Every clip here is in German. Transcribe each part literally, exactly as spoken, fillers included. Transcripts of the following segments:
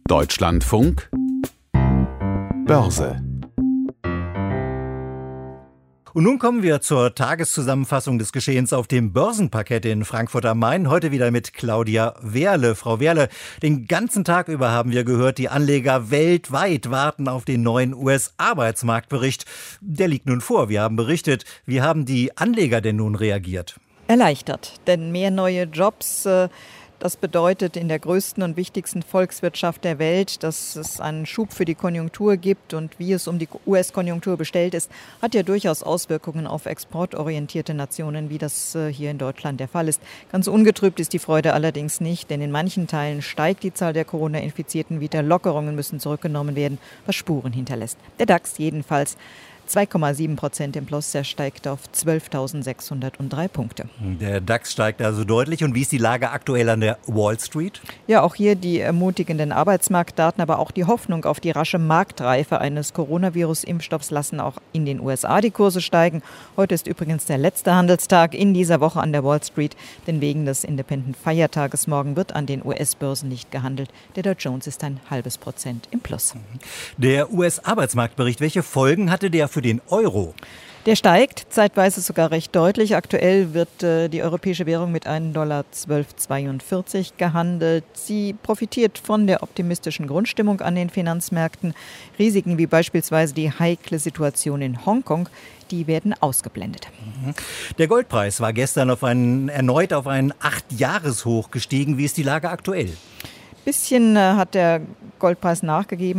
Deutschlandfunk Börse. Und nun kommen wir zur Tageszusammenfassung des Geschehens auf dem Börsenparkett in Frankfurt am Main. Heute wieder mit Claudia Wehrle. Frau Wehrle, den ganzen Tag über haben wir gehört, die Anleger weltweit warten auf den neuen U S-Arbeitsmarktbericht. Der liegt nun vor. Wir haben berichtet. Wie haben die Anleger denn nun reagiert? Erleichtert, denn mehr neue Jobs, äh, das bedeutet in der größten und wichtigsten Volkswirtschaft der Welt, dass es einen Schub für die Konjunktur gibt. Und wie es um die U S-Konjunktur bestellt ist, hat ja durchaus Auswirkungen auf exportorientierte Nationen, wie das äh, hier in Deutschland der Fall ist. Ganz ungetrübt ist die Freude allerdings nicht, denn in manchen Teilen steigt die Zahl der Corona-Infizierten wieder. Lockerungen müssen zurückgenommen werden, was Spuren hinterlässt. Der DAX jedenfalls zwei Komma sieben Prozent im Plus, er steigt auf zwölftausendsechshundertdrei Punkte. Der DAX steigt also deutlich. Und wie ist die Lage aktuell an der Wall Street? Ja, auch hier die ermutigenden Arbeitsmarktdaten, aber auch die Hoffnung auf die rasche Marktreife eines Coronavirus-Impfstoffs lassen auch in den U S A die Kurse steigen. Heute ist übrigens der letzte Handelstag in dieser Woche an der Wall Street, denn wegen des Independent-Feiertages morgen wird an den U S-Börsen nicht gehandelt. Der Dow Jones ist ein halbes Prozent im Plus. Der U S-Arbeitsmarktbericht, welche Folgen hatte der für den Euro? Der steigt, zeitweise sogar recht deutlich. Aktuell wird äh, die europäische Währung mit einem Dollar zwölf Komma zweiundvierzig gehandelt. Sie profitiert von der optimistischen Grundstimmung an den Finanzmärkten. Risiken wie beispielsweise die heikle Situation in Hongkong, die werden ausgeblendet. Der Goldpreis war gestern auf einen, erneut auf einen acht-Jahres-Hoch gestiegen. Wie ist die Lage aktuell? Bisschen äh, hat der Goldpreis nachgegeben,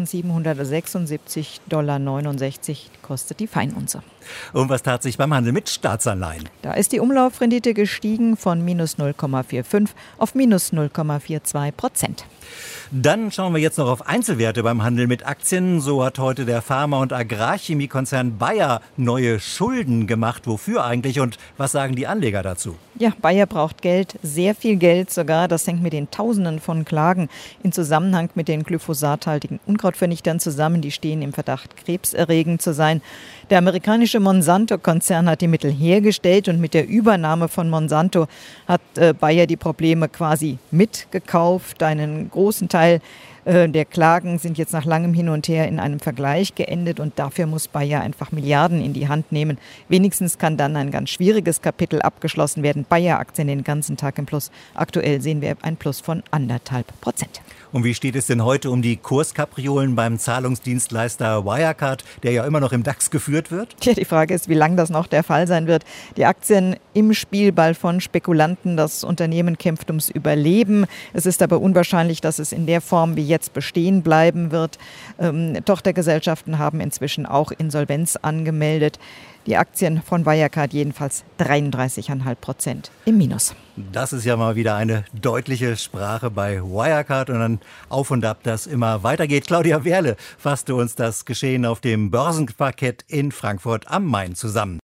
eintausendsiebenhundertsechsundsiebzig Komma neunundsechzig Dollar kostet die Feinunze. Und was tat sich beim Handel mit Staatsanleihen? Da ist die Umlaufrendite gestiegen von minus null Komma fünfundvierzig auf minus null Komma zweiundvierzig Prozent. Dann schauen wir jetzt noch auf Einzelwerte beim Handel mit Aktien. So hat heute der Pharma- und Agrarchemiekonzern Bayer neue Schulden gemacht. Wofür eigentlich und was sagen die Anleger dazu? Ja, Bayer braucht Geld, sehr viel Geld sogar. Das hängt mit den Tausenden von Klagen in Zusammenhang mit den glyphosathaltigen Unkrautvernichtern zusammen. Die stehen im Verdacht, krebserregend zu sein. Der amerikanische Monsanto-Konzern hat die Mittel hergestellt und mit der Übernahme von Monsanto hat äh, Bayer die Probleme quasi mitgekauft. Einen großen Teil äh, der Klagen sind jetzt nach langem Hin und Her in einem Vergleich geendet und dafür muss Bayer einfach Milliarden in die Hand nehmen. Wenigstens kann dann ein ganz schwieriges Kapitel abgeschlossen werden. Bayer-Aktien den ganzen Tag im Plus. Aktuell sehen wir ein Plus von anderthalb Prozent. Und wie steht es denn heute um die Kurskapriolen beim Zahlungsdienstleister Wirecard, der ja immer noch im DAX geführt wird? Tja, die Frage ist, wie lange das noch der Fall sein wird. Die Aktien im Spielball von Spekulanten, das Unternehmen kämpft ums Überleben. Es ist aber unwahrscheinlich, dass es in der Form wie jetzt bestehen bleiben wird. Ähm, Tochtergesellschaften haben inzwischen auch Insolvenz angemeldet. Die Aktien von Wirecard jedenfalls dreiunddreißig Komma fünf Prozent im Minus. Das ist ja mal wieder eine deutliche Sprache bei Wirecard und dann auf und ab, das immer weitergeht. Claudia Wehrle fasste uns das Geschehen auf dem Börsenparkett in Frankfurt am Main zusammen.